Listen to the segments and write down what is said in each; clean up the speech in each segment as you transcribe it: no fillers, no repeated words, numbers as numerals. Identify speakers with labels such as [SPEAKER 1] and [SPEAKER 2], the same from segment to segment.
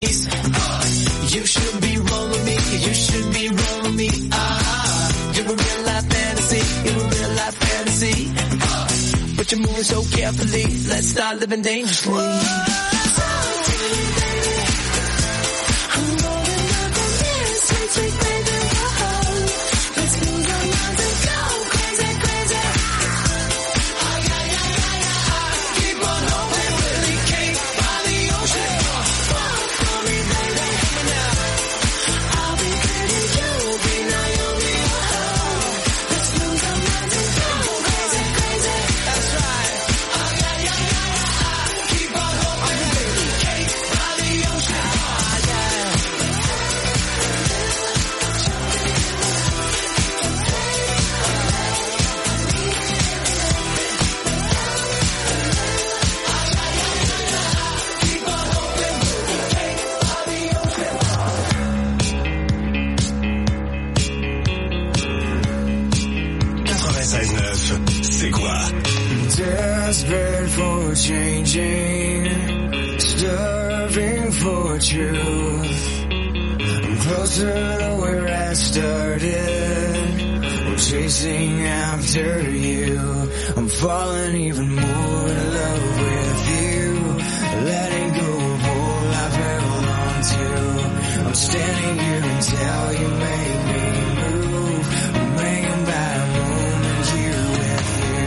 [SPEAKER 1] You should be rolling me, you should be rolling me. You're a real life fantasy, you're a real life fantasy. But you're moving so carefully, let's start living dangerously. I'm rolling up on this, sweet, sweet baby, whoa. Let's move on and go crazy, crazy. Keep on hoping, really cake by the ocean. For me, baby, I'll be pretty, you'll be Naomi, whoa. Let's move on and go crazy, crazy. That's right. Keep on hoping, really cake by the ocean.
[SPEAKER 2] C'est quoi?
[SPEAKER 3] Desperate for changing, starving for truth. I'm closer to where I started. I'm chasing after you. I'm falling even more in love with you. Letting go of all I've held on to. I'm standing here until you make me move. I'm hanging by a moment here with you.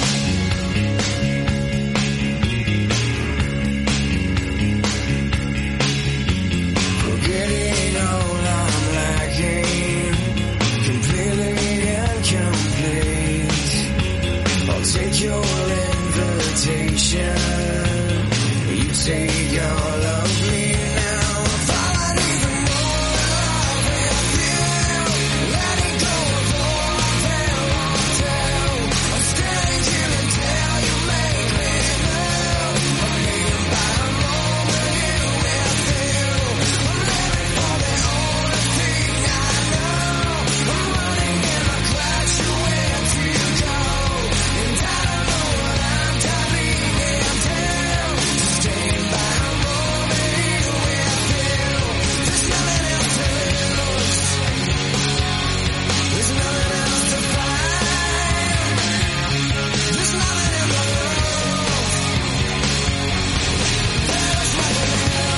[SPEAKER 3] Forgetting all I'm lacking, completely incomplete. I'll take your invitation, you take all of me now. I'm falling even more in love with you, letting go of all I've held on to. I'm standing here until you make me move. I'm hanging by a moment here with you. I'm living for the only thing I know. I'm running in a crash, where do you go? And I don't know what I'm diving into. Staying by a moment here with you. There's nothing else to lose. There's nothing else to find. There's nothing in the world. There's nothing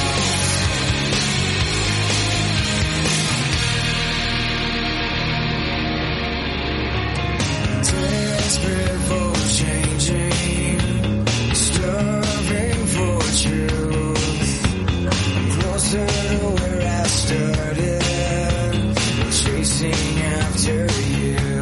[SPEAKER 3] desperate for changing, starving for truth. I'm closer to where I started, chasing after you.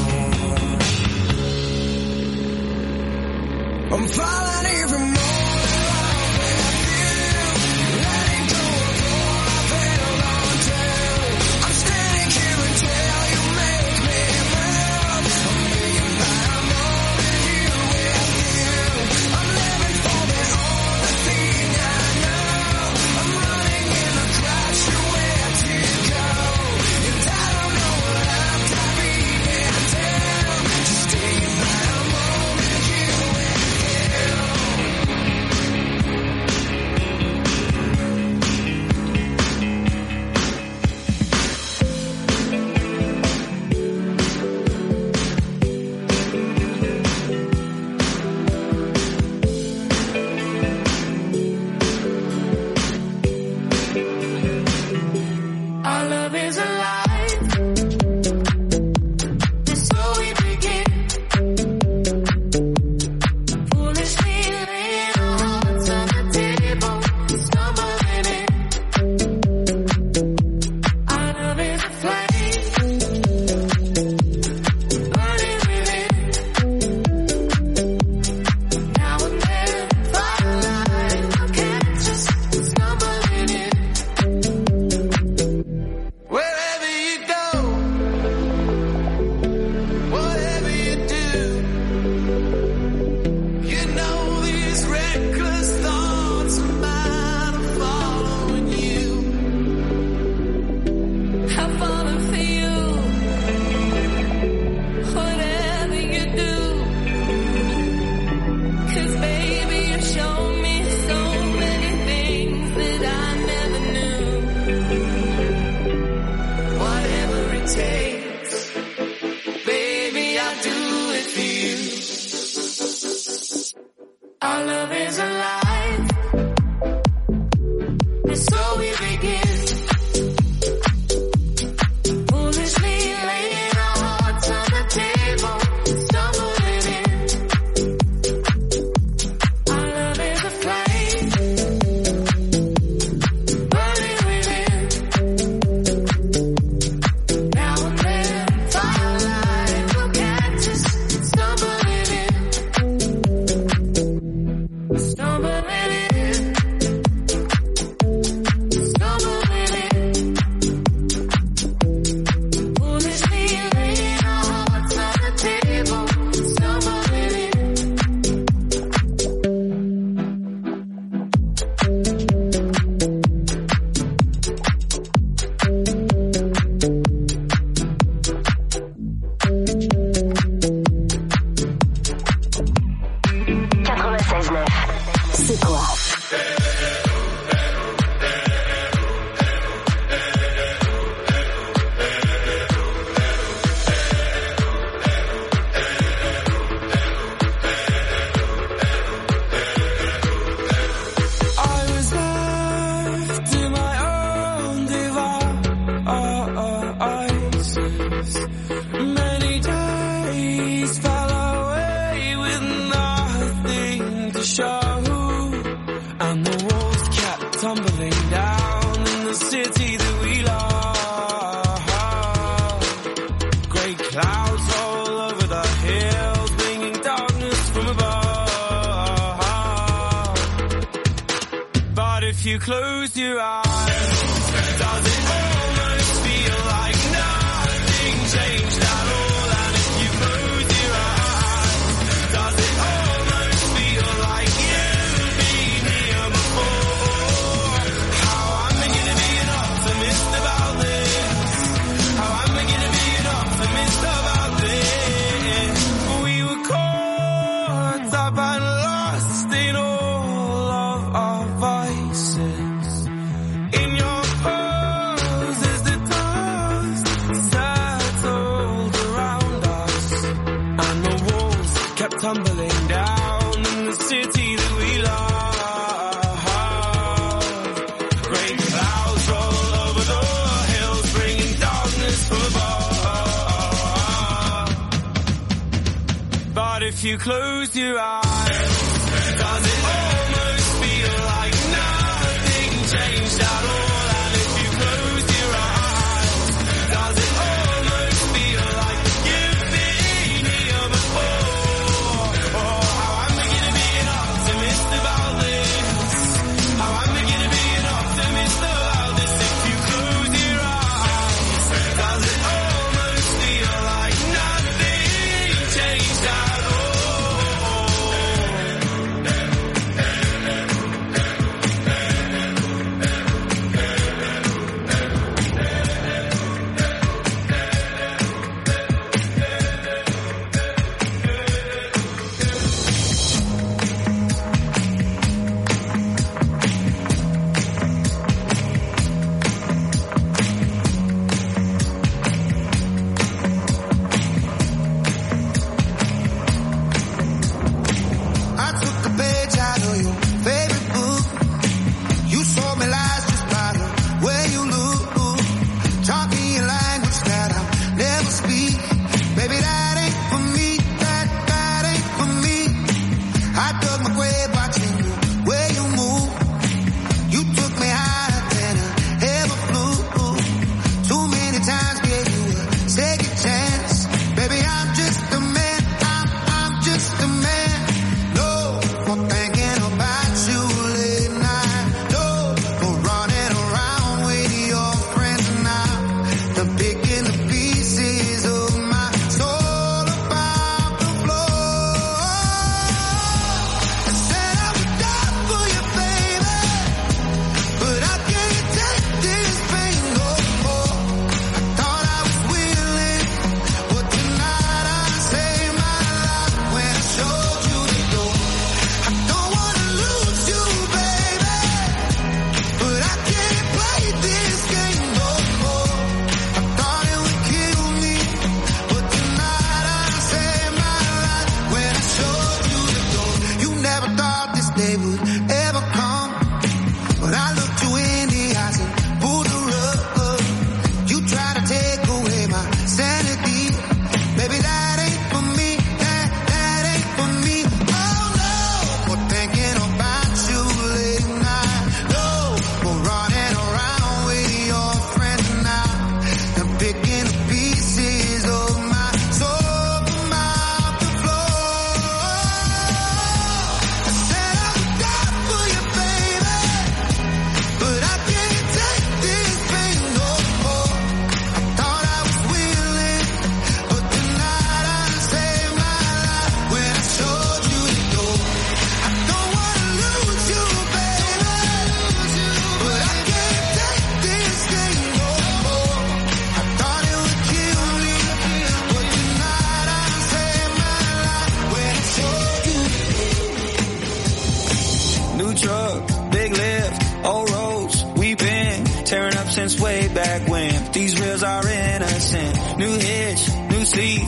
[SPEAKER 3] I'm falling even more in love with you, letting go of all I've held on to. I'm standing here until you make me move. I'm hanging by a moment here with you. I'm living for the only thing I know. I'm running in a crash, where do you go? And I don't know what I'm diving into. Just staying by a moment here with you.
[SPEAKER 1] And so we begin. Foolishly laying our hearts on the table, stumbling in. Our love is a flame, burning within. Now and then, firelight will catch us, stumbling in. Stumbling in. Stumbling in. Foolishly laying our hearts on the table, stumbling in.
[SPEAKER 4] C'est quoi?
[SPEAKER 3] I was left to my own devices. Many days fell away with nothing to show, and the walls kept tumbling down in the city that we love. Grey clouds all over the hills, bringing darkness from above. But if you close your eyes, does it almost feel like nothing changed at all? And if you close your eyes, does it almost feel like you've been here before? How I'm beginning to be an optimist about this. How I'm beginning to be an optimist about this. We were caught up and lost in all of our vices. In your pose as the dust settled around us, and the walls kept tumbling down in the city that we love. Great clouds roll over the hills, bringing darkness from above. But if you close your eyes, does it almost feel like nothing changed at all? And if you close your eyes, does it almost feel like you've been here before? Oh, how I'm beginning to be an optimist about this. How I'm beginning to be an optimist about this. If you close your eyes, does it almost feel like nothing changed at all?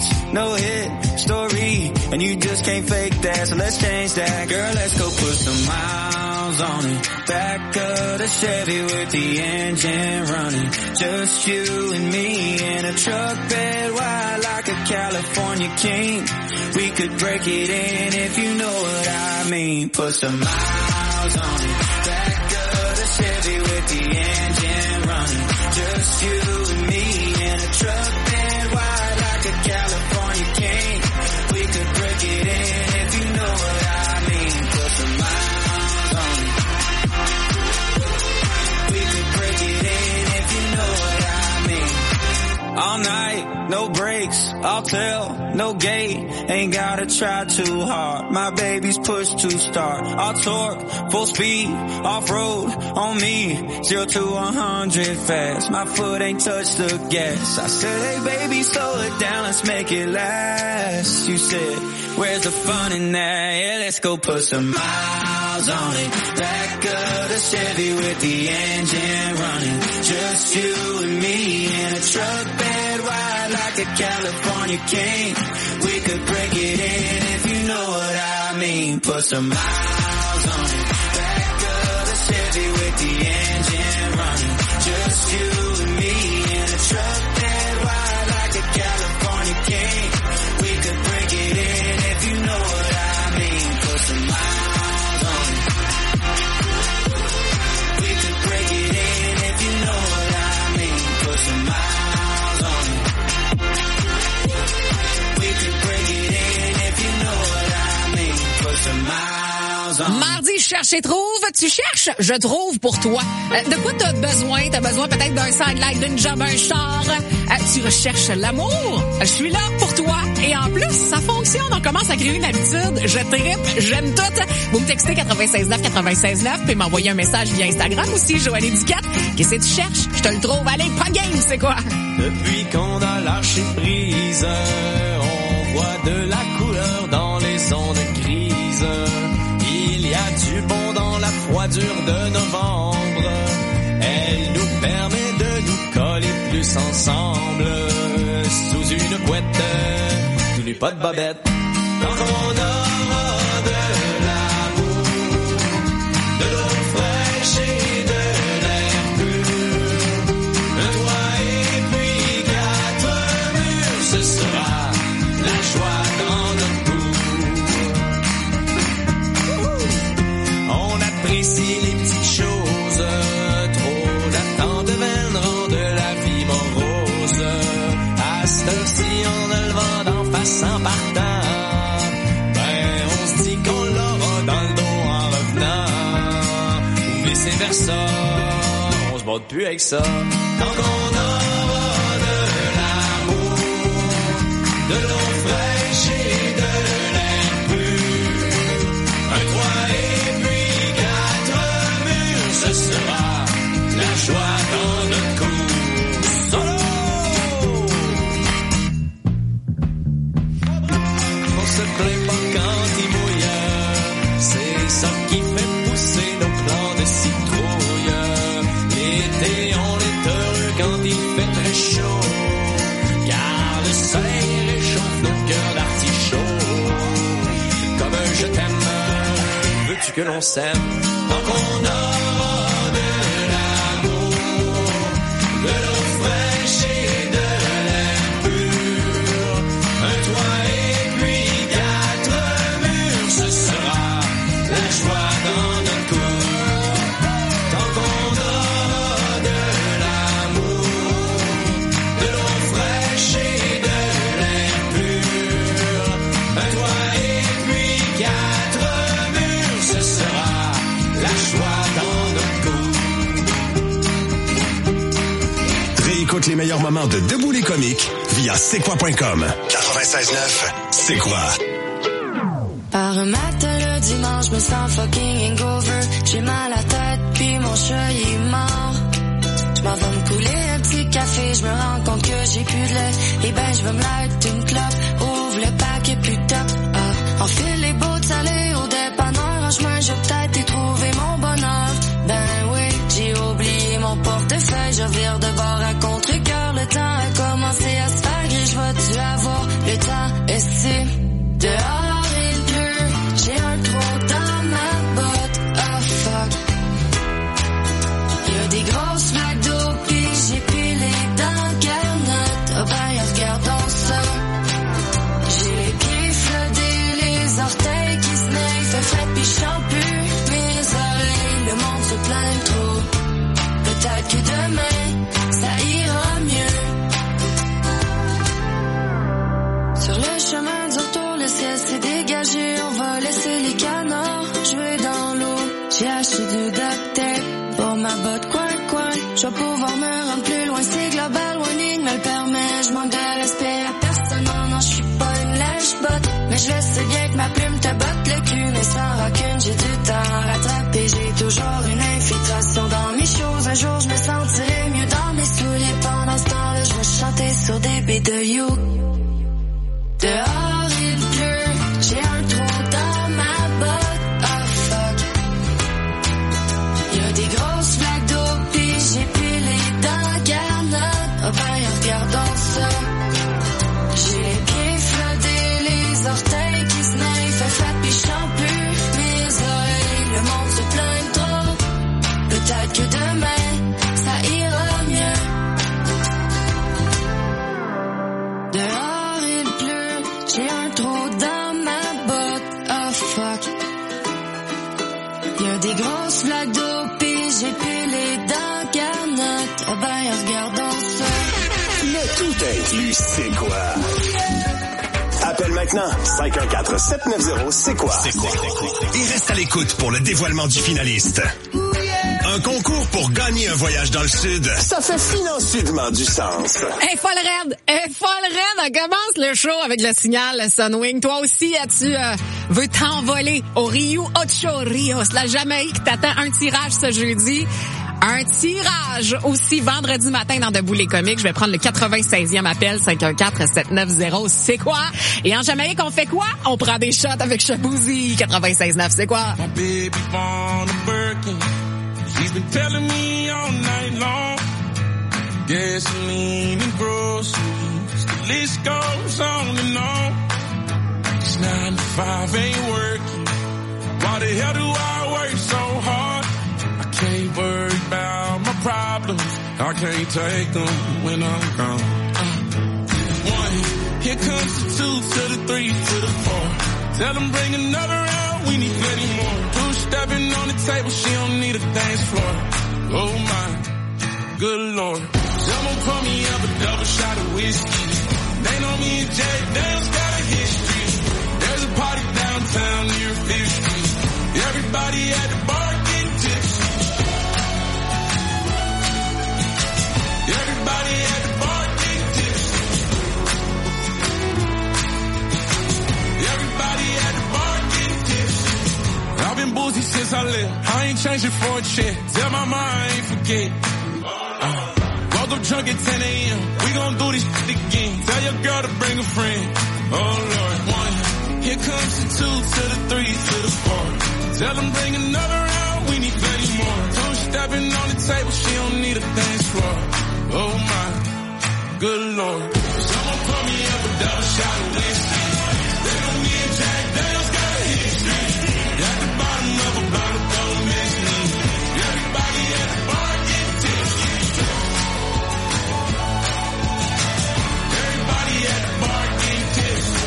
[SPEAKER 3] beats, no hit story, and you just can't fake that, so let's change that. Girl, let's go put some miles on it. Back of the Chevy with the engine running. Just you and me in a truck bed wide like a California king. We could break it in if you know what I mean. Put some miles on it. Back of the Chevy with the engine running. Just you and me in a truck bed wide like a California king. We could break it in if you know what I mean. Put some miles on it. We could break it in if you know what I mean. All night, no breaks, I'll tell, no gate, ain't gotta try too hard. My baby's push to start. I'll torque, full speed, off-road, on me, 0 to 100 fast. My foot ain't touched the gas. I said, hey baby, slow it down, let's make it last. You said, where's the fun in that? Yeah, let's go put some miles on it. Back of the Chevy with the engine running. Just you and me in a truck bed wide like a California king. We could break it in if you know what I mean. Put some miles on it. Back of the Chevy with the engine running. Just you and me in a truck bed wide like a California king. We could break it in if you know what I mean. Put some miles on it. We could break it in if you know what I mean. Put some miles on it. We could break it in if you know what I mean. Put some miles on it.
[SPEAKER 4] Mardi, je cherche et trouve. Tu cherches, je trouve pour toi. De quoi t'as besoin? T'as besoin peut-être d'un sidelight, d'une job, un char. Tu recherches l'amour? Je suis là pour toi. Et en plus, ça fonctionne. On commence à créer une habitude. Je trippe, j'aime tout. Vous me textez 96.9, puis m'envoyer un message via Instagram aussi, Joanie Duquette. Qu'est-ce que tu cherches? Je te le trouve. Allez, pas de game, c'est quoi?
[SPEAKER 3] Depuis qu'on a lâché prise, on voit de la couleur dans les ondes grises. Il y a du bon dans la froidure de novembre. Elle nous permet de nous coller plus ensemble. Sous une couette, tout nu pas de bobette. Tant qu'on aura de l'amour, de l'eau fraîche et de l'air pur, un toit et puis 4 murs, ce sera la joie dans notre cour. On apprécie les petites choses, trop d'attente de veine rendent la vie morose. À cette heure-ci, en a le vent d'en face en partant, ben on se dit qu'on l'aura dans le dos en revenant. Ou vice-versa, on se bat plus avec ça. Tant qu'on aura de l'amour, de l'eau fraîche et de l'air pur, un toit et puis 4 murs, ce sera la joie dans notre cour. Solo! On se plaint pas quand il mouille, c'est ça qui fait pousser nos plants de citrouille. L'été, on est heureux quand il fait très chaud, car le soleil réchauffe nos cœurs d'artichaut. Comme un je t'aime, veux-tu que l'on s'aime? Tant qu'on aura de l'amour, de l'eau fraîche et de l'air pur, un toit et puis 4 murs, ce sera la joie dans notre cour. Tant qu'on aura de l'amour, de l'eau fraîche et de l'air pur, un toit et puis 4 murs, ce sera la joie dans notre cour.
[SPEAKER 2] Réécoute les meilleurs moments de Debout les comiques via c'est-quoi.com. 96.9, c'est quoi?
[SPEAKER 1] Par un matin le dimanche, je me sens fucking hangover. J'ai mal à la tête, puis mon chat il est mort. Je m'en vais me couler un petit café, je me rends compte que j'ai plus de lait. Et ben je vais me light une clope, ouvre le paquet plus top. Enfile les bottes salées au dépanneur, en chemin j'ai peut-être y trouvé mon bonheur. Ben oui, j'ai oublié mon portefeuille, je vire de bord à contre-cœur. Le temps a commencé à se faire gris, je vais-tu avoir le ça. Et si dehors il pleut, j'ai un trou dans ma botte. Oh fuck. Y'a des grosses vagues d'eau pis j'ai pilé dans le garnotte. Oh ben regardons ça. J'ai les pieds flottés, les orteils qui se naillent. Fait frais pis j'chante plus mes oreilles. Le monde se plaint trop. Peut-être que demain ça ira mieux. Sur le chemin du retour, le ciel s'est dégagé. On va laisser les canards jouer dans l'eau. J'ai acheté du duct tape pour ma botte coin. Je vais pouvoir me rendre plus loin. C'est global, warning me le permet. Je manque de respect à personne. Non, je suis pas une lèche-botte. Mais je le sais bien que ma plume te botte le cul. Mais sans rancune, j'ai du temps à rattraper. J'ai toujours une infiltration dans mes choses. Un jour, je me sentirai mieux dans mes souliers. Pendant ce temps-là, je vais chanter sur des beats de You. Dehors il pleut, j'ai un trou dans ma botte. Oh fuck. Y'a des grosses flaques d'eau pis j'ai pilé dans la garnotte. Oh ben regardons ça. J'ai les pieds flottés, les orteils qui se naillent. Fait flat pis j'chante plus mes oreilles. Le monde se plaint trop. Peut-être que demain ça ira mieux. Dehors il pleut, j'ai un trou dans ma botte. Oh fuck. Y'a des grosses flaques d'eau pis j'ai pilé dans la garnotte. Oh ben regardons ça.
[SPEAKER 2] Le tout inclus, c'est quoi? Appelle maintenant 514-790, c'est quoi? Et reste à l'écoute pour le dévoilement du finaliste. Un concours pour gagner un voyage dans le Sud, ça fait financièrement du sens.
[SPEAKER 4] Hey, folle raide! On commence le show avec le signal Sunwing. Toi aussi, tu veux t'envoler au Rio Ocho Rios, la Jamaïque. T'attends un tirage ce jeudi. Un tirage aussi vendredi matin dans Debout les comiques. Je vais prendre le 96e appel, 514-790, c'est quoi? Et en Jamaïque, on fait quoi? On prend des shots avec Shaboozey, 96.9, c'est quoi?
[SPEAKER 5] My baby born a Birkin. She's been telling me all night long. Gasoline and groceries, the list goes on and on. This 9 to 5 ain't working. Why the hell do I work so hard? I can't worry about my problems. I can't take them when I'm gone. 1, here comes the 2 to the 3 to the 4. Tell them bring another round, we need plenty more. 2 stepping on the table, she don't need a dance floor. Oh my, good Lord. Someone pour me up a double shot of whiskey. They know me and Jay Dale's got a history. There's a party downtown near 5th Street. Everybody at the bar getting tipsy. Everybody at the bar getting tipsy. Everybody at the bar getting tipsy. I've been boozy since I left. I ain't changing for a check. Tell my mom I ain't forget. Woke up drunk at 10 a.m. We gon' do this shit again. Tell your girl to bring a friend. Oh Lord. 1, here comes the 2 to the 3 to the 4. Tell them bring another round, we need plenty more. 2 stepping on the table, she don't need a dance floor. Oh my, good Lord. Someone pour me up a double shot of whiskey. They know me and Jack Daniels got a history. At the bottom of a bottle, don't miss me. Everybody at the bar getting tipsy. Everybody at the bar getting tipsy.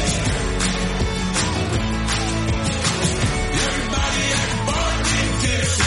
[SPEAKER 5] Everybody at the bar getting tipsy.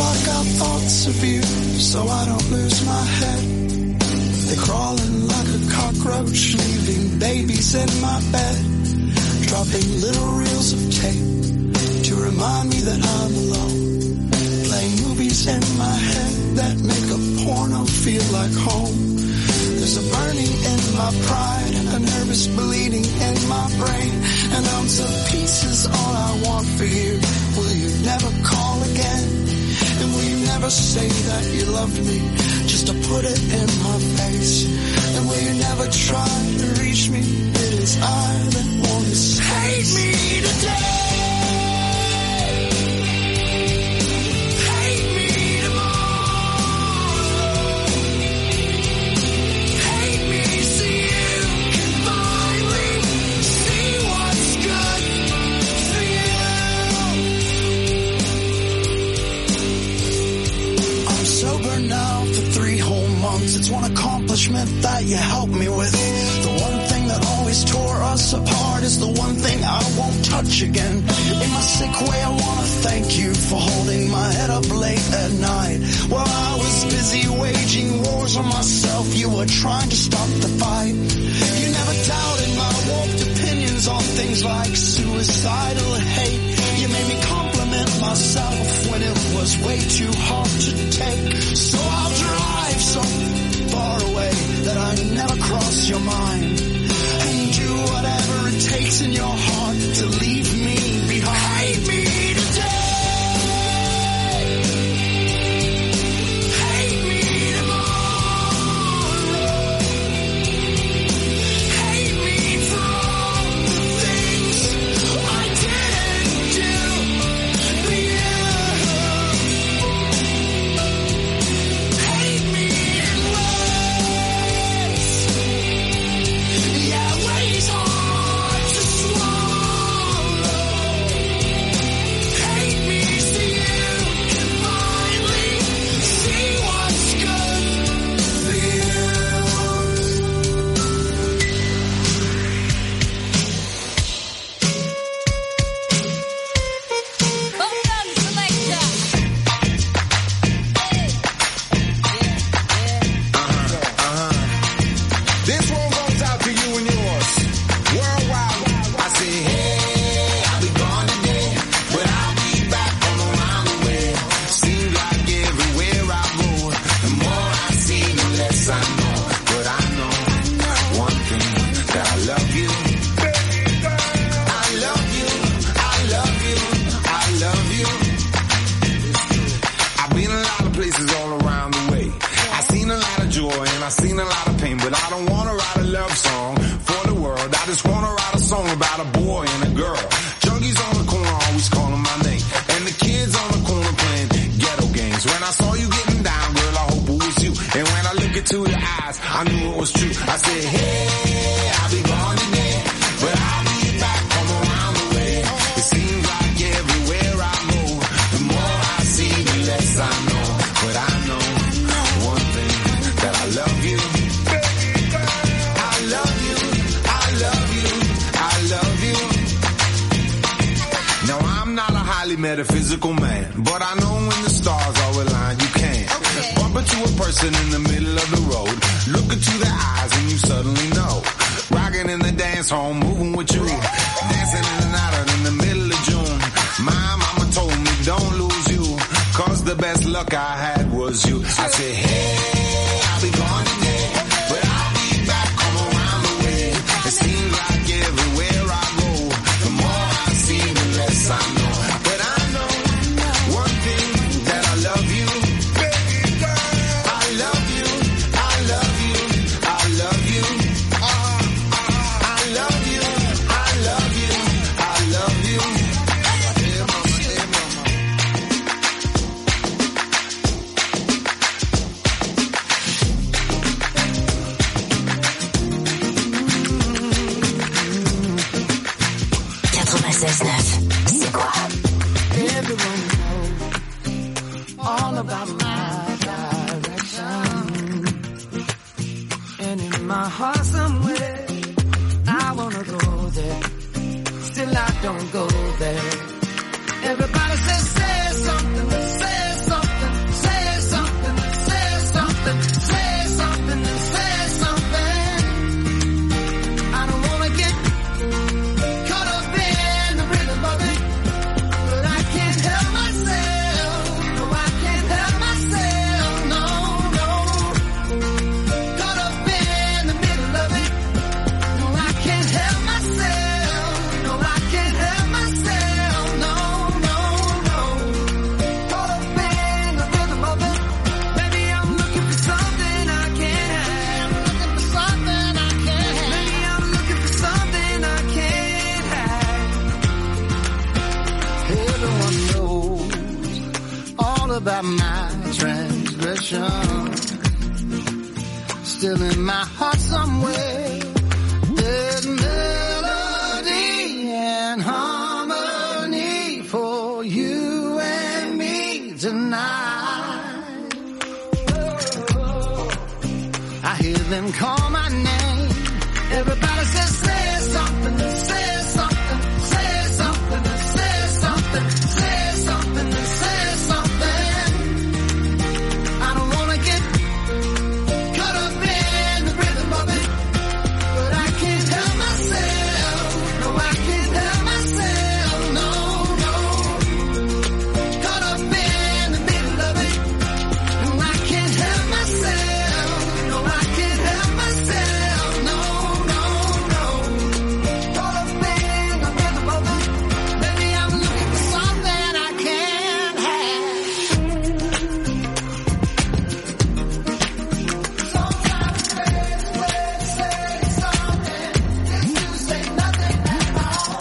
[SPEAKER 3] block out thoughts of you so I don't lose my head. They're crawling like a cockroach, leaving babies in my bed, dropping little reels of tape to remind me that I'm alone, playing movies in my head that make a porno feel like home. There's a burning in my pride and a nervous bleeding in my brain, an ounce of peace is all I want for you. Will you never call again? And will you never say that you love me just to put it in my face? And will you never try to reach me? It is I that want to say, hate me today. It's one accomplishment that you helped me with. The one thing that always tore us apart is the one thing I won't touch again. In my sick way, I want to thank you for holding my head up late at night. While I was busy waging wars on myself, you were trying to stop the fight. You never doubted my warped opinions on things like suicidal hate. You made me compliment myself when it was way too hard to take. So I'll drive so far away that I never cross your mind, and do whatever it takes in your heart to leave me behind. Hate me today. Hate me tomorrow. Hate me for all the things I didn't do for you. Hate me in ways, yeah, ways hard to swallow. Hate me so you can finally see what's good for you.
[SPEAKER 6] This one goes out to you and yours. Worldwide, I say, hey, I'll be gone today, but I'll be back from around the way. Seems like everywhere I go, the more I see, the less I know. But I know one thing, that I love you. I love you, I love you, I love you. I've been a lot of places all around the way. I've seen a lot of joy and I've seen a lot of pain, but I don't want to write a love song for the world. I just want to write a song about a boy and a girl. Junkies on the corner always calling my name, and the kids on the corner playing ghetto games. When I saw you getting down, girl, I hope it was you. And when I look into your eyes, I knew it was true. I said, hey, I'll be gone today, but I'll be back from around the way. It seems like everywhere I go, the more I see, the less I know. But I know one thing, that I love you. I love you, I love you, I love you. Now I'm not a highly metaphysical man, but I know when the stars are aligned, you can bump into a person in the middle of the road, look into their eyes and you suddenly know. Rocking in the dance hall, moving with you, dancing in and out in the middle of June. My mama told me don't lose you, cause the best luck I had was you. I said, hey, I'll be gone today, but I'll be back, come around the way. It seems like everywhere I go, the more I see, the less I know. But I know one thing, that I love you. I love you, I love you, I love you. I love you, I love you, I love you. Yeah, mama, yeah, mama.
[SPEAKER 7] C'est quoi?
[SPEAKER 3] Everyone knows all about my direction, and in my heart somewhere I wanna go there, still I don't go there. Everybody says say something, say something. all about my transgression. Still in my heart somewhere, there's melody and harmony for you and me tonight. I hear them call my name. Everybody says, say something, say something, say something, say something, say something, say something. I don't wanna get caught up in the rhythm of it, but I can't help myself. No, I can't help myself. No, no. Caught up in the middle of it, and I can't help myself. No, I can't help myself. No, no, no. Caught up in the rhythm of it. Baby, I'm looking for something I can't have. Sometimes it's great way to say something is to say nothing at all.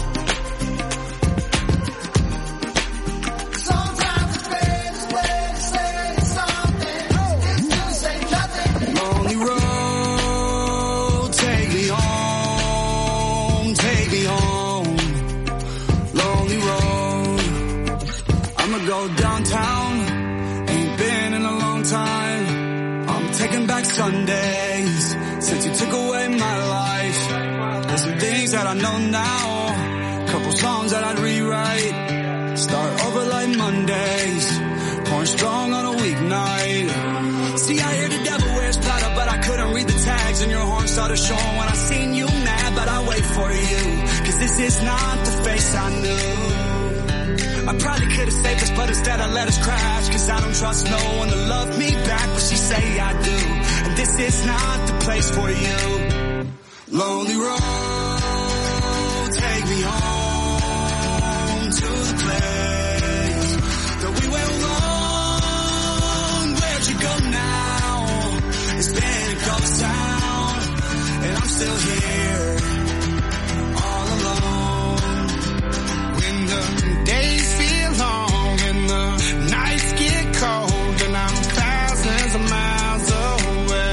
[SPEAKER 3] Sometimes the greatest way to say something is to say nothing.
[SPEAKER 8] Lonely road, take me home, take me home. Lonely road, I'ma go downtown. Ain't been in a long time. I'm taking back Sundays since you took away my life. There's some things that I know now, couple songs that I'd rewrite. Start over like Mondays, pouring strong on a weeknight. See, I hear the devil wears Prada, but I couldn't read the tags, and your horn started showing when I seen you mad, but I wait for you, cause this is not the face I knew. I probably could've saved us, but instead I let us crash, cause I don't trust no one to love me back, but she say I do, and this is not the place for you. Lonely road, take me home to the place that we went wrong. Where'd you go now? It's been a ghost town, and I'm still here, all alone.
[SPEAKER 6] When the days feel long and the nights get cold and I'm thousands of miles away,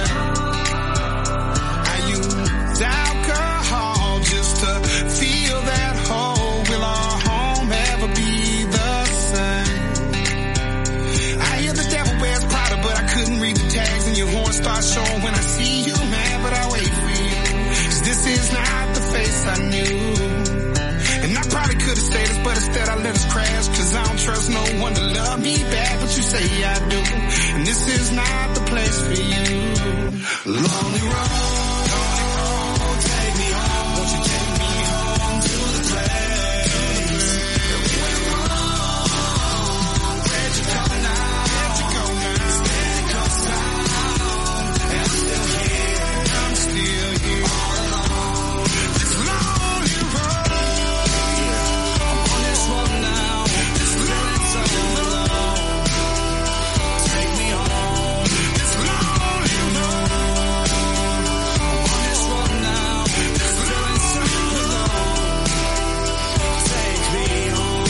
[SPEAKER 6] I use alcohol just to feel that hole. Will our home ever be the same? I hear the devil wears Prada, but I couldn't read the tags, and your horn starts showing when I see you mad, but I wait for you, cause this is not the face I knew. And I probably could've stayed us, but instead I let us crash, cause I don't trust no one to love me back, but you say I do, and this is not the place for you. Lonely road, take me home, won't you take me home to the place that we went wrong? Where'd you go now? Where'd you go now? It's been a ghost town, and I'm still here, all alone. This lonely road,
[SPEAKER 8] On this road now, feeling so alone. Take me home.
[SPEAKER 6] this lonely road.
[SPEAKER 8] On this road now, feeling so alone. Take me home.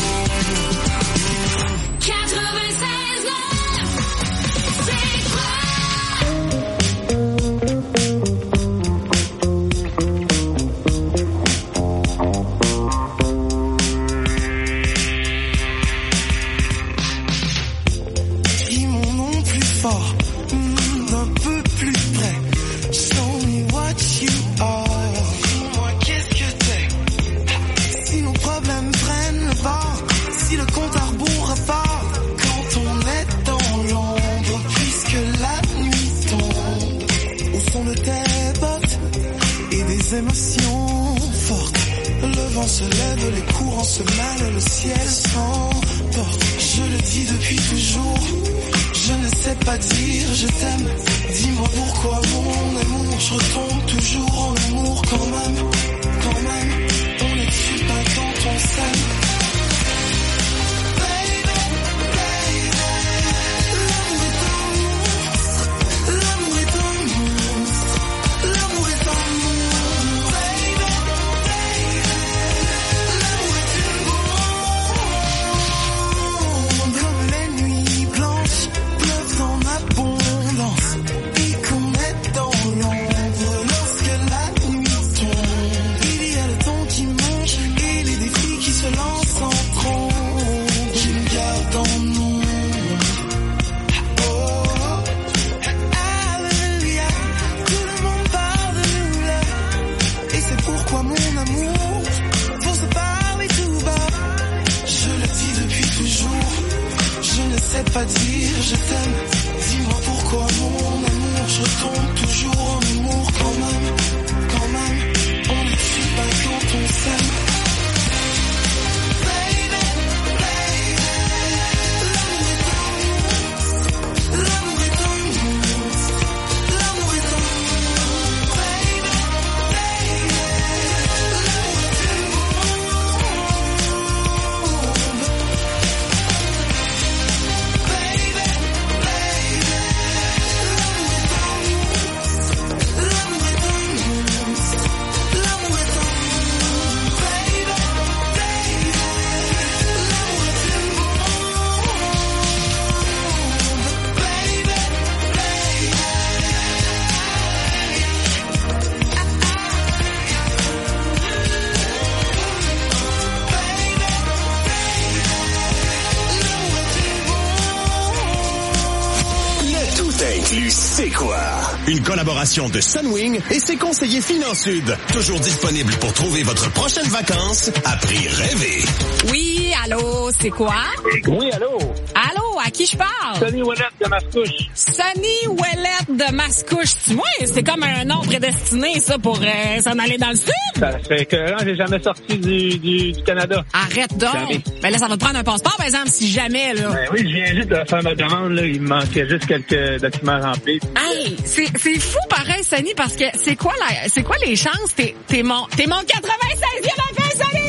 [SPEAKER 1] 96.9, c'est quoi?
[SPEAKER 3] Dis mon nom plus fort, d'un peu plus près. Show me what you are. Dis-moi qu'est-ce que t'es. Si nos problèmes prennent le bord, si le compte à rebours repart, quand on est dans l'ombre, puisque la nuit tombe, au son de tes bottes et des émotions fortes. Le vent se lève, les courants se mêlent, le ciel s'emporte. Je le dis depuis toujours, je ne sais pas dire je t'aime. Dis-moi pourquoi mon amour, je retombe toujours en amour quand même, on ne tue pas quand on s'aime. Baby, baby, l'amour est un monstre, l'amour est un monstre, l'amour est un monstre. Baby, baby, l'amour est une bombe, comme les nuits dire je t'aime. Dis-moi pourquoi mon amour se tombe toujours en amour quand même, on ne suit pas quand on s'aime.
[SPEAKER 2] C'est quoi? Une collaboration de Sunwing et ses conseillers Finansud. Toujours disponible pour trouver votre prochaine vacances à prix rêvé.
[SPEAKER 4] Oui, allô, c'est quoi?
[SPEAKER 9] Oui, allô?
[SPEAKER 4] Allô, à qui je parle?
[SPEAKER 9] Sonny Ouellette de Mascouche.
[SPEAKER 4] Sonny Ouellette de Mascouche. Moi, c'est comme un nom prédestiné, ça, pour s'en aller dans le sud.
[SPEAKER 9] Ça fait que là, j'ai jamais sorti du Canada.
[SPEAKER 4] Arrête donc.
[SPEAKER 9] Jamais.
[SPEAKER 4] Ben là, ça va te prendre un passeport, par exemple, si jamais, là.
[SPEAKER 9] Ben oui, je viens juste de faire ma demande, là. Il me manquait juste quelques documents remplis.
[SPEAKER 4] Hey, c'est fou pareil, Sonny, parce que c'est quoi les chances? T'es mon 96e affaire, Sonny!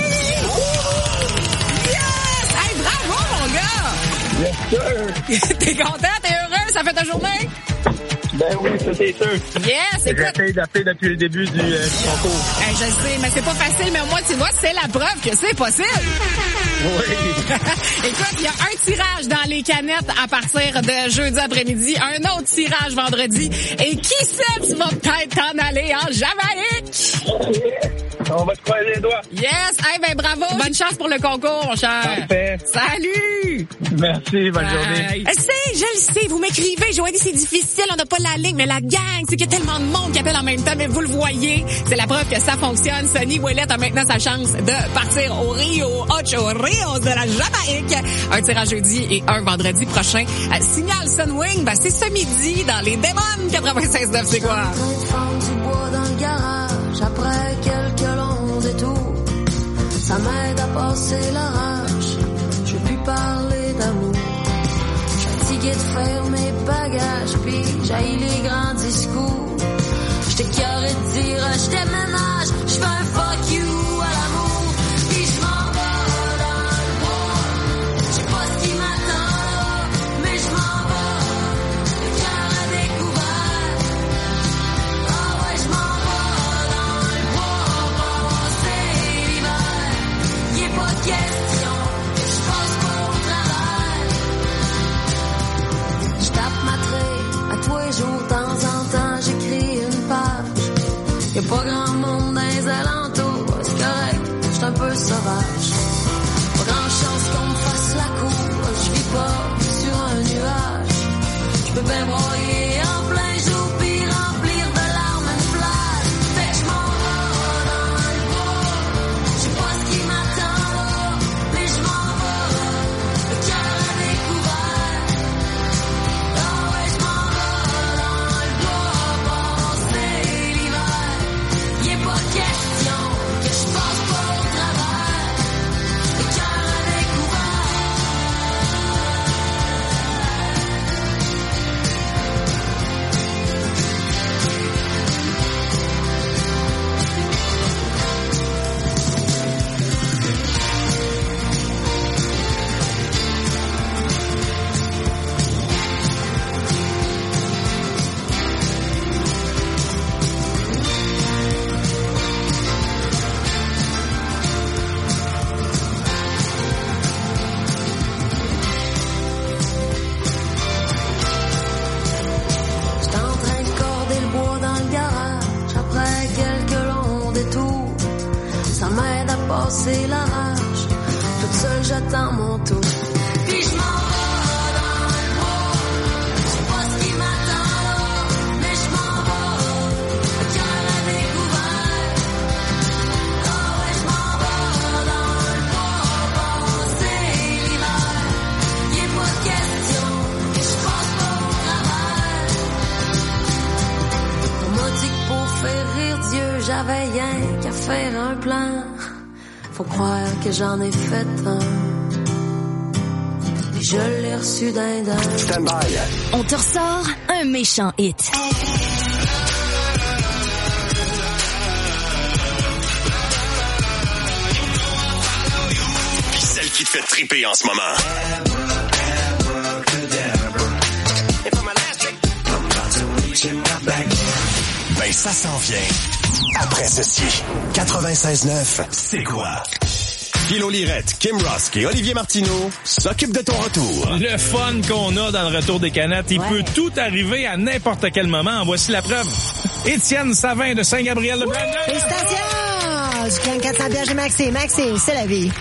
[SPEAKER 4] Yes! Hey, bravo, mon gars!
[SPEAKER 9] Yes, sir!
[SPEAKER 4] T'es content? T'es heureux? Ça fait ta journée?
[SPEAKER 9] Ben oui, ça c'est sûr.
[SPEAKER 4] Yes, écoute.
[SPEAKER 9] J'essaie d'appeler depuis le début du concours.
[SPEAKER 4] Hey, je sais, mais c'est pas facile, mais moi, tu vois, c'est la preuve que c'est possible.
[SPEAKER 9] Oui.
[SPEAKER 4] Écoute, il y a un tirage dans les canettes à partir de jeudi après-midi, un autre tirage vendredi. Et qui sait, tu vas peut-être t'en aller en Jamaïque.
[SPEAKER 9] On va te croiser les doigts.
[SPEAKER 4] Yes! Hey, ben bravo! Bonne chance pour le concours, mon cher!
[SPEAKER 9] Parfait.
[SPEAKER 4] Salut!
[SPEAKER 9] Merci, bonne journée.
[SPEAKER 4] Je le sais, vous m'écrivez, Joanie, c'est difficile, on n'a pas la ligne, mais la gang, c'est qu'il y a tellement de monde qui appelle en même temps, mais vous le voyez, c'est la preuve que ça fonctionne. Sonny Ouellette a maintenant sa chance de partir au Ocho Rios de la Jamaïque. Un tirage jeudi et un vendredi prochain. Signal Sunwing, ben c'est ce midi dans les Démons 96.9, c'est quoi?
[SPEAKER 10] Du bois dans le garage après quelques longs détours. Ça m'aide à passer l'orage. Je veux plus parler d'amour. Fatigué de faire mes bagages, puis j'haïs les grands discours. J'étais carré de dire je déménage, je fais un fuck you à l'amour. Puis je m'en vais dans le bois. Je sais pas ce qui m'attend là, mais je m'en vais. Le cœur à découvert. Ah ouais, je m'en vais dans le bois passer l'hiver. Y est pas question que je passe pas au travail. Je tape ma traite à tous les jours, de temps en temps j'écris une page. Y'a pas grand monde dans les alentours, c'est correct, j'suis un peu sauvage. Pas grand chance qu'on me fasse la cour, je vis pas sur un nuage. J'peux bien broyer en plein jour pis remplir de larmes une plage. Fait que j'm'en vais dans le bois, j'sais pas ce qui m'attend là, mais j'm'en vais, le cœur à découvert. Ah ouais, j'm'en vais dans le bois passer l'hiver. Y'a pas question que je passe pas au travers, le cœur à découvert. J'étais en train de corder le bois dans le garage après quelques longs détours. Ça m'aide à passer la rage. Toute seule j'attends mon tour. Puis je m'en vais dans le bois. Je sais pas ce qui m'attend là, mais je m'en vais. Le cœur à découvert. Ah ouais, je m'en vais dans le bois passer l'hiver. Y'a pas question que je j'avais rien qu'à faire un plan. Faut croire que j'en ai fait un. Et je l'ai reçu d'un d'un.
[SPEAKER 2] Stand by.
[SPEAKER 7] On te ressort un méchant hit.
[SPEAKER 2] Puis celle qui te fait triper en ce moment. Ben ça s'en vient. Après ceci, 96.9, c'est quoi? Philo Lirette, Kim Rosk et Olivier Martineau s'occupent de ton retour.
[SPEAKER 11] Le fun qu'on a dans le retour des canettes, il peut tout arriver à n'importe quel moment. En voici la preuve. Étienne Savin de Saint-Gabriel-de-Brandon.
[SPEAKER 12] Félicitations! Du 400 bières chez Maxi. Maxi, c'est la vie.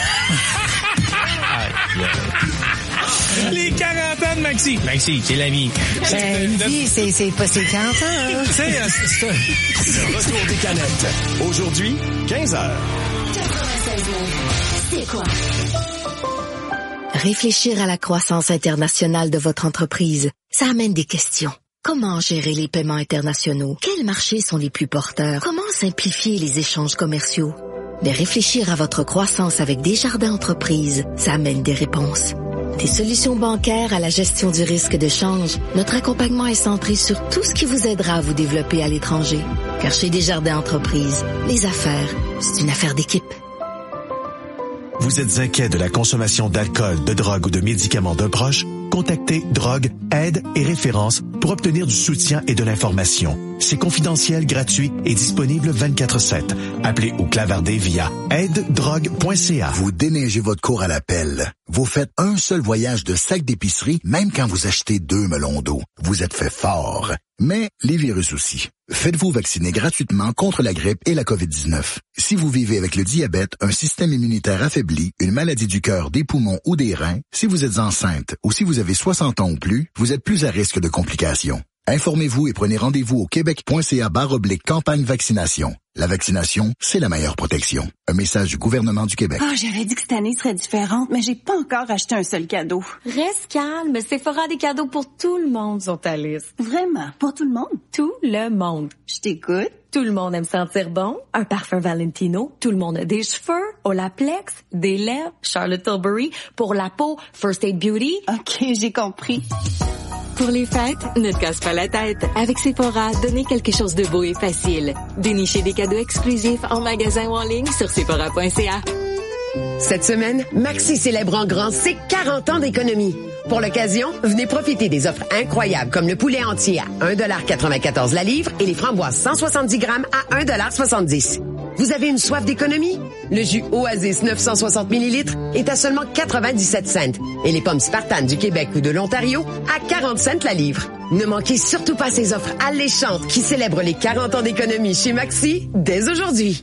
[SPEAKER 11] Les 40 ans de Maxi. Maxi, c'est la vie.
[SPEAKER 12] Une vie, c'est pas ses 40 ans. Hein?
[SPEAKER 11] C'est ça.
[SPEAKER 2] Le retour des canettes. Aujourd'hui, 15h.
[SPEAKER 7] C'est quoi?
[SPEAKER 13] Réfléchir à la croissance internationale de votre entreprise, ça amène des questions. Comment gérer les paiements internationaux? Quels marchés sont les plus porteurs? Comment simplifier les échanges commerciaux? Mais réfléchir à votre croissance avec Desjardins Entreprises, ça amène des réponses. Des solutions bancaires à la gestion du risque de change, notre accompagnement est centré sur tout ce qui vous aidera à vous développer à l'étranger. Car chez Desjardins Entreprises, les affaires, c'est une affaire d'équipe.
[SPEAKER 14] Vous êtes inquiet de la consommation d'alcool, de drogue ou de médicaments d'un proche? Contactez Drogue, Aide et Référence pour obtenir du soutien et de l'information. C'est confidentiel, gratuit et disponible 24/7. Appelez ou clavardez via aidedrogue.ca.
[SPEAKER 15] Vous déneigez votre cour à la pelle. Vous faites un seul voyage de sac d'épicerie, même quand vous achetez 2 melons d'eau. Vous êtes fait fort. Mais les virus aussi. Faites-vous vacciner gratuitement contre la grippe et la COVID-19. Si vous vivez avec le diabète, un système immunitaire affaibli, une maladie du cœur, des poumons ou des reins, si vous êtes enceinte ou si vous avez 60 ans ou plus, vous êtes plus à risque de complications. Informez-vous et prenez rendez-vous au québec.ca/campagne vaccination. La vaccination, c'est la meilleure protection. Un message du gouvernement du Québec.
[SPEAKER 16] J'avais dit que cette année serait différente, mais j'ai pas encore acheté un seul cadeau.
[SPEAKER 10] Reste calme, Sephora a des cadeaux pour tout le monde sur ta liste.
[SPEAKER 16] Vraiment? Pour tout le monde?
[SPEAKER 10] Tout le monde.
[SPEAKER 16] Je t'écoute.
[SPEAKER 10] Tout le monde aime sentir bon. Un parfum Valentino. Tout le monde a des cheveux. Olaplex. Des lèvres. Charlotte Tilbury. Pour la peau, First Aid Beauty.
[SPEAKER 16] OK, j'ai compris.
[SPEAKER 17] Pour les fêtes, ne te casse pas la tête. Avec Sephora, donnez quelque chose de beau et facile. Dénichez des cadeaux exclusifs en magasin ou en ligne sur Sephora.ca.
[SPEAKER 18] Cette semaine, Maxi célèbre en grand ses 40 ans d'économie. Pour l'occasion, venez profiter des offres incroyables comme le poulet entier à 1,94 $ la livre et les framboises 170 grammes à 1,70 $. Vous avez une soif d'économie? Le jus Oasis 960 ml est à seulement 97 cents et les pommes Spartan du Québec ou de l'Ontario à 40 cents la livre. Ne manquez surtout pas ces offres alléchantes qui célèbrent les 40 ans d'économie chez Maxi dès aujourd'hui.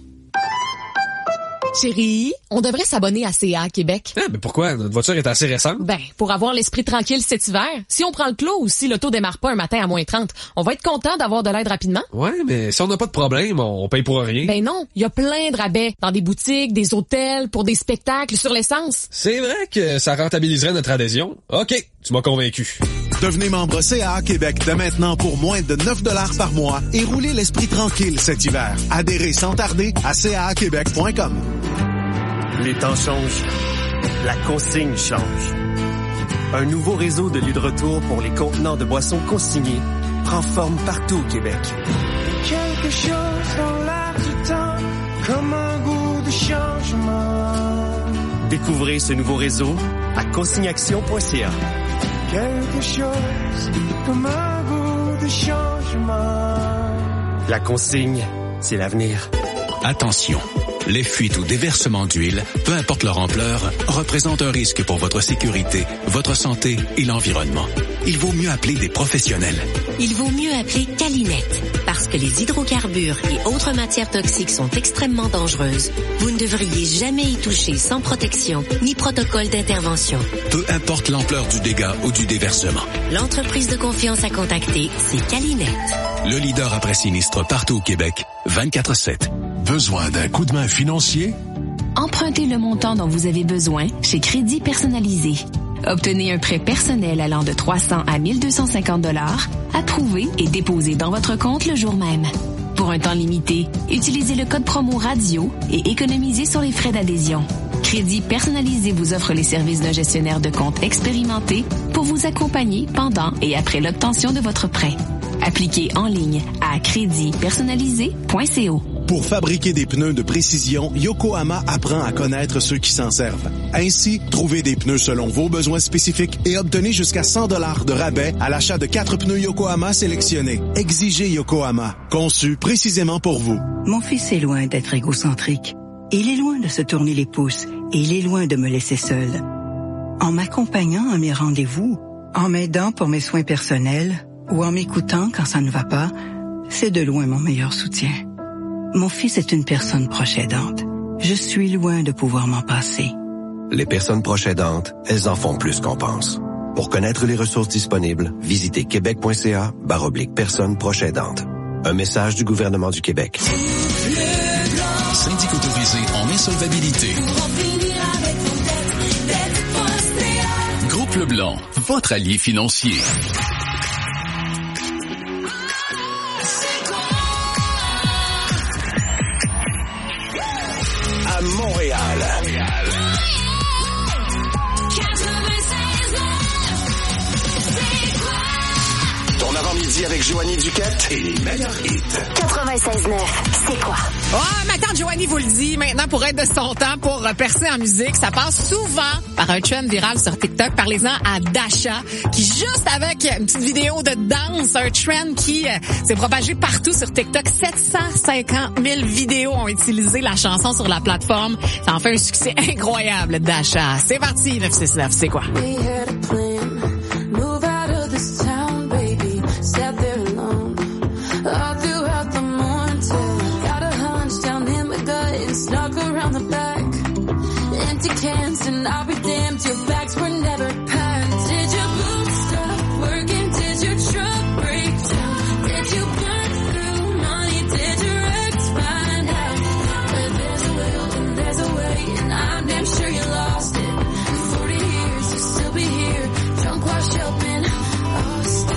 [SPEAKER 4] Chérie, on devrait s'abonner à CA Québec.
[SPEAKER 19] Mais pourquoi? Notre voiture est assez récente.
[SPEAKER 4] Pour avoir l'esprit tranquille cet hiver. Si on prend le clos ou si l'auto démarre pas un matin à moins 30, on va être content d'avoir de l'aide rapidement.
[SPEAKER 19] Ouais, mais si on n'a pas de problème, on paye pour rien.
[SPEAKER 4] Non, il y a plein de rabais dans des boutiques, des hôtels, pour des spectacles, sur l'essence.
[SPEAKER 19] C'est vrai que ça rentabiliserait notre adhésion. OK, tu m'as convaincu.
[SPEAKER 14] Devenez membre CA Québec dès maintenant pour moins de 9 $ par mois et roulez l'esprit tranquille cet hiver. Adhérez sans tarder à caquebec.com.
[SPEAKER 20] Les temps changent. La consigne change. Un nouveau réseau de lieux de retour pour les contenants de boissons consignés prend forme partout au Québec.
[SPEAKER 3] Quelque chose dans l'air du temps, comme un goût de changement.
[SPEAKER 20] Découvrez ce nouveau réseau à consigneaction.ca.
[SPEAKER 3] Quelque chose comme un goût de changement.
[SPEAKER 20] La consigne, c'est l'avenir.
[SPEAKER 21] Attention, les fuites ou déversements d'huile, peu importe leur ampleur, représentent un risque pour votre sécurité, votre santé et l'environnement. Il vaut mieux appeler des professionnels.
[SPEAKER 22] Il vaut mieux appeler Calinette, parce que les hydrocarbures et autres matières toxiques sont extrêmement dangereuses. Vous ne devriez jamais y toucher sans protection ni protocole d'intervention.
[SPEAKER 21] Peu importe l'ampleur du dégât ou du déversement.
[SPEAKER 22] L'entreprise de confiance à contacter, c'est Calinette.
[SPEAKER 21] Le leader après sinistre partout au Québec, 24/7.
[SPEAKER 23] Besoin d'un coup de main financier?
[SPEAKER 24] Empruntez le montant dont vous avez besoin chez Crédit Personnalisé. Obtenez un prêt personnel allant de 300 à 1 250 $, approuvé et déposé dans votre compte le jour même. pour un temps limité. Utilisez le code promo radio et économisez sur les frais d'adhésion. Crédit Personnalisé vous offre les services d'un gestionnaire de compte expérimenté pour vous accompagner pendant et après l'obtention de votre prêt. Appliquez en ligne à créditpersonnalisé.co.
[SPEAKER 1] Pour fabriquer des pneus de précision, Yokohama apprend à connaître ceux qui s'en servent. Ainsi, trouvez des pneus selon vos besoins spécifiques et obtenez jusqu'à 100 $ de rabais à l'achat de 4 pneus Yokohama sélectionnés. Exigez Yokohama, conçu précisément pour vous.
[SPEAKER 5] Mon fils est loin d'être égocentrique. Il est loin de se tourner les pouces et il est loin de me laisser seule. En m'accompagnant à mes rendez-vous, en m'aidant pour mes soins personnels ou en m'écoutant quand ça ne va pas, c'est de loin mon meilleur soutien. Mon fils est une personne proche aidante. Je suis loin de pouvoir m'en passer.
[SPEAKER 6] Les personnes proches aidantes, elles en font plus qu'on pense. Pour connaître les ressources disponibles, visitez québec.ca/personnes proches aidantes. Un message du gouvernement du Québec.
[SPEAKER 21] Syndic autorisé en insolvabilité. Groupe Leblanc, votre allié financier.
[SPEAKER 2] À Montréal. Ton avant-midi avec Joanie Duquette et les meilleurs hits.
[SPEAKER 7] 96.9, c'est quoi?
[SPEAKER 4] Oh, ma tante Joanie vous le dit, maintenant pour être de son temps, pour percer en musique, ça passe souvent par un trend viral sur TikTok. Parlez-en à Dasha, qui juste avec une petite vidéo de danse, un trend qui s'est propagé partout sur TikTok. 750 000 vidéos ont utilisé la chanson sur la plateforme. Ça en fait un succès incroyable, Dasha. C'est parti, 969, c'est quoi?
[SPEAKER 10] And I'll be damned, your bags were never packed. Did your boots stop working? Did your truck break down? Did you burn through money? Did your ex find out? But there's a will and there's a way, and I'm damn sure you lost it. 40 years, you'll still be here, drunk, washed up in Austin.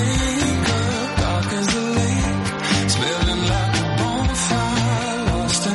[SPEAKER 10] Lost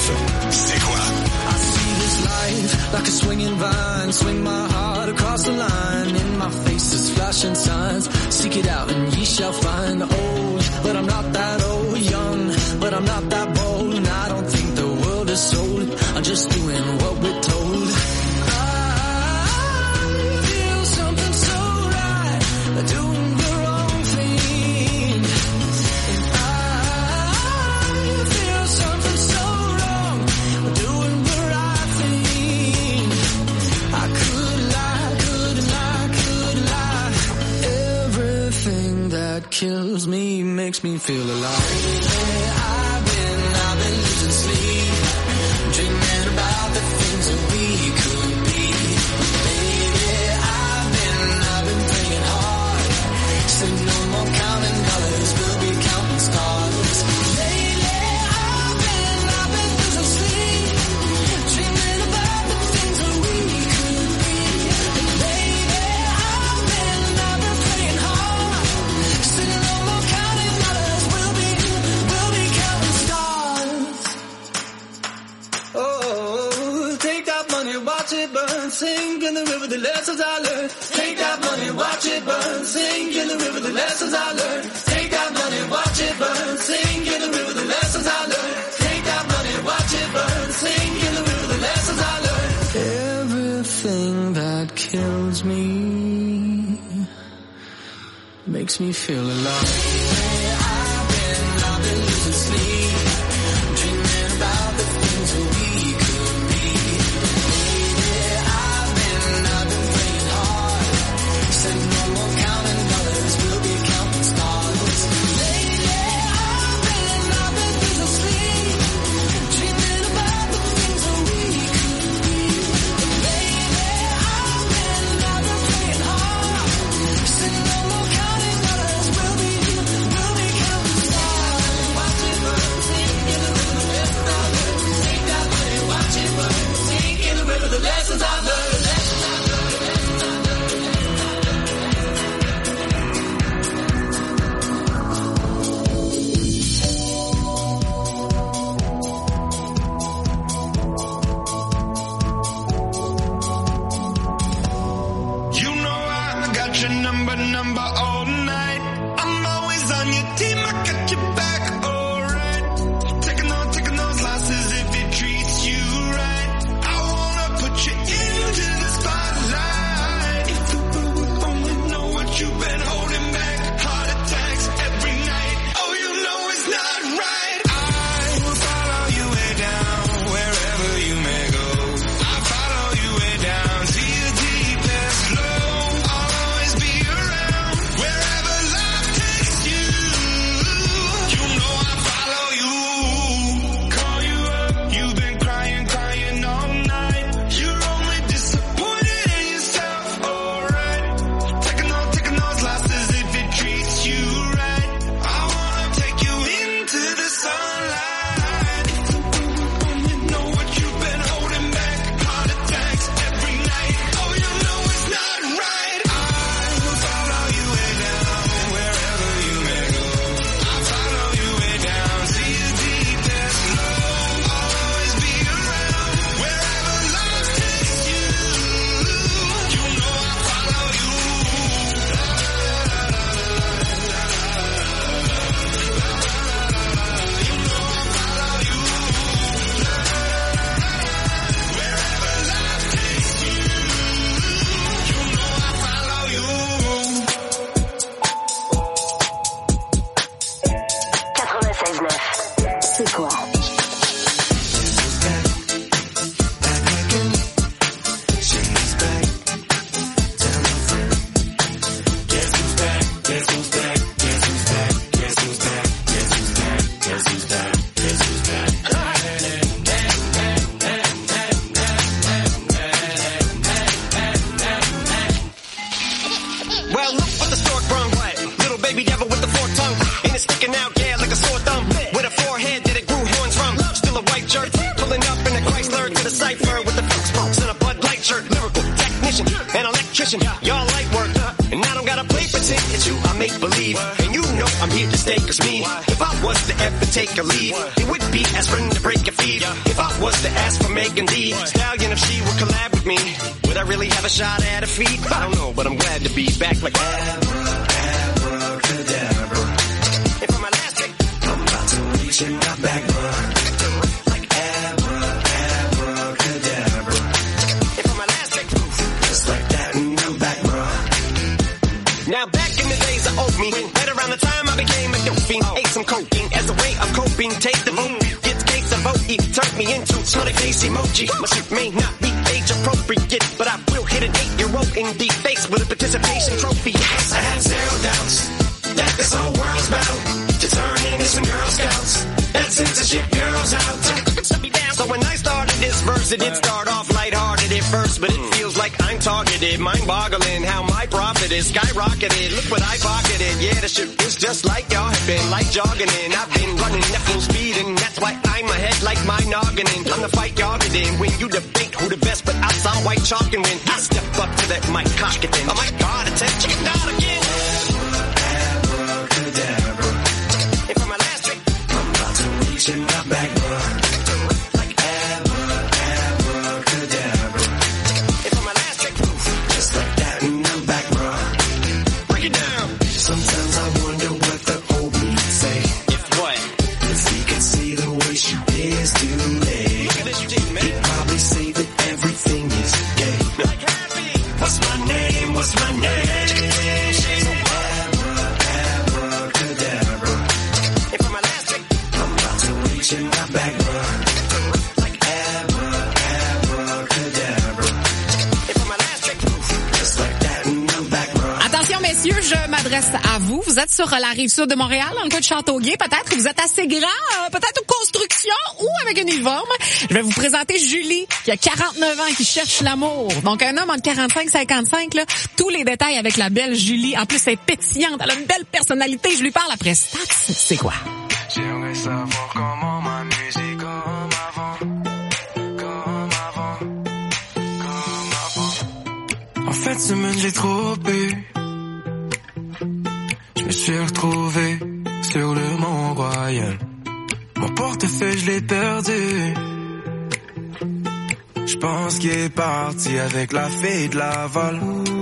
[SPEAKER 2] c'est quoi?
[SPEAKER 3] I see this life like a swinging vine. Swing my heart across the line. In my face is flashing signs. Seek it out and ye shall find. Old, but I'm not that old. Young, but I'm not that bold. And I don't think the world is sold. I'm just doing what we're told. I feel something so right. Doing the wrong thing. And I feel something so wrong. Doing the right thing. I could lie. Everything that kills me makes me feel alive. I've been losing sleep, dreaming about the things that we could be. Baby, I've been praying hard. Say no more counting dollars, we'll be counting stars. Lately, I've been losing sleep, dreaming about the things that we could be. Baby, I've been praying hard. Say no more counting dollars, we'll be counting stars. Oh, take that money, watch it burn, sink in the river, the lessons I learned. Take that money, watch it burn, sink in the river, the lessons I learned. Take that money, watch it burn, sink in the river, the lessons I learned. Take that money, watch it burn, sink in the river, the lessons I learned. Everything that kills me makes me feel alive. I've been losing sleep, dreaming about the things that we could be. Baby, I've been praying hard. Said no more counting dollars, we'll be counting stars. Lately, I've been losing sleep, dreaming about the things that we could be. Baby, I've been praying hard. Said no more counting dollars, we'll be counting stars. Watch it burn, sink in the river, the lessons I learned. Take that money, watch it burn, sink in the river, the lessons I learned.
[SPEAKER 8] You know I got your number all night. I'm always on your team, I got your back, alright. Taking those losses if it treats you right. I wanna put you into the spotlight. If you only know what you've been holding back. Heart attacks every night. Oh, you know it's not right. I will follow you way down, wherever you may go. I'll follow you way down to your deepest low. I'll always be around, wherever life takes you. You know I follow you. Call you up, you've been crying all night. You're only disappointed in yourself, alright. Taking those losses if it treats you right. I wanna take you into the sunlight. You know what you've been holding back. Heart attacks every night. Oh, you know it's not right. I will follow you way down, wherever you may go. I'll follow you way down to your deepest low. I'll always be around, wherever life takes you. You know I follow you. You know I follow you. Wherever life takes you. You know I follow you.
[SPEAKER 7] 96.9. C'est quoi?
[SPEAKER 20] Well, look what the stork brung. Little baby devil with the forked tongue. And it's sticking out, yeah, like a sore thumb. With a forehead that it grew horns from. Still a white shirt, pulling up in a Chrysler to the cipher with the fake spokes and a Bud Light shirt. Lyrical technician, an electrician. Y'all light work, and I don't gotta play pretend. It's you I make believe, and you know I'm here to stay. works me. If I was to ever take a leave, it would be aspirin to break a feed. If I was to ask for Megan Thee Stallion, if she would collab with me, would I really have a shot at a feat? I don't know, but I'm glad to be back like abracadabra. And for my last take, I'm about to reach in my back, like abracadabra. And for my last take, just like that, and I'm back, bro. Now back in the days I owed me, right around the time I became a dope fiend, ate some cocaine as a way of coping, take the vote, get the case of OE, turned me into smiley face emoji. My shit may not be age appropriate, but I will hit an 8-year-old in the face with a participation trophy. Yes, I have zero doubts that this whole world's bound to turn into some Girl Scouts and censorship girls out. So when I started this verse, it did start off lighthearted at first, but it feels like I'm targeted, mind-boggling how my profit is skyrocketed. Look what I pocketed, yeah, the shit was just like y'all have been, like jogging in. I've been running at full speed, and that's why I'm ahead like my noggin. I'm the fight y'all get in. When you debate who the best, but I saw white chalk and win. I step up to that mic, cock it in. Oh my God, attention, chicken down again. Abracadabra. And for my last trick, I'm about to reach in my back, bro. What's my name? Abracadabra. And for my last trick, I'm about to reach in my back, bro. Like abracadabra. And for my last trick, just like that, and I'm back, bro.
[SPEAKER 4] Attention, messieurs, je m'adresse à vous. Vous êtes sur la Rive-Sud de Montréal, dans le coin de Châteauguay. Peut-être vous êtes assez grand, peut-être aux constructions ou avec un uniforme. Je vais vous présenter Julie, qui a 49 ans et qui cherche l'amour. Donc, un homme entre 45 et 55, là. Tous les détails avec la belle Julie. En plus, elle est pétillante. Elle a une belle personnalité. Je lui parle après Stats. C'est quoi?
[SPEAKER 3] J'aimerais savoir comment ma musique comme avant. En fin de semaine, j'ai trop bu. Je me suis retrouvé sur le Mont Royal. Mon portefeuille, je l'ai perdu. Je pense qu'il est parti avec la fille de Laval.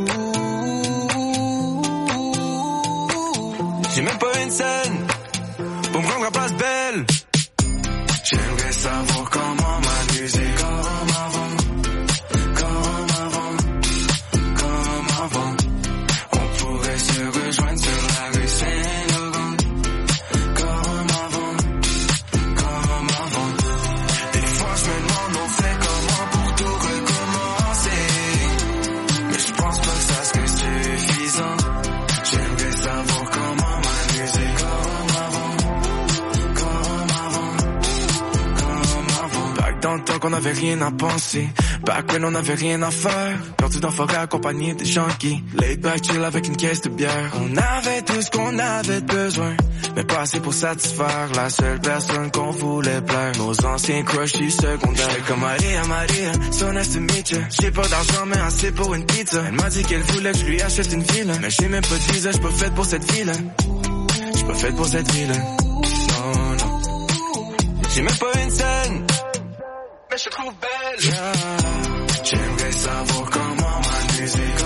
[SPEAKER 3] J'ai même pas une scène pour me rendre à Place Belle. J'aimerais savoir comment ma musique comme avant. Comme avant. Comme avant. On pourrait se rejoindre sur la rue Saint-Laurent. Comme avant. Comme avant. Des fois je me demande on fait comment pour tout recommencer. Mais je pense pas que ça serait suffisant. J'aimerais savoir comment ma musique comme avant. Comme avant. Comme avant. Back dans le temps qu'on avait rien à penser. Back when on avait rien à faire. Perdu dans la forêt accompagné des junkies. Laid back chill avec une caisse de bière. On avait tout ce qu'on avait besoin, mais pas assez pour satisfaire la seule personne qu'on voulait plaire. Nos anciens crushies secondaires. J'fais comme Maria, Maria, so nice to meet you. J'ai pas d'argent mais assez pour une pizza. Elle m'a dit qu'elle voulait que je lui achète une ville. Mais j'ai même pas de visa, j'suis pas faite pour cette ville. J'suis pas faite pour cette ville. Non, non. J'ai même pas une scène, mais je te trouve belle. Yeah. J'aimerais savoir comment ma musique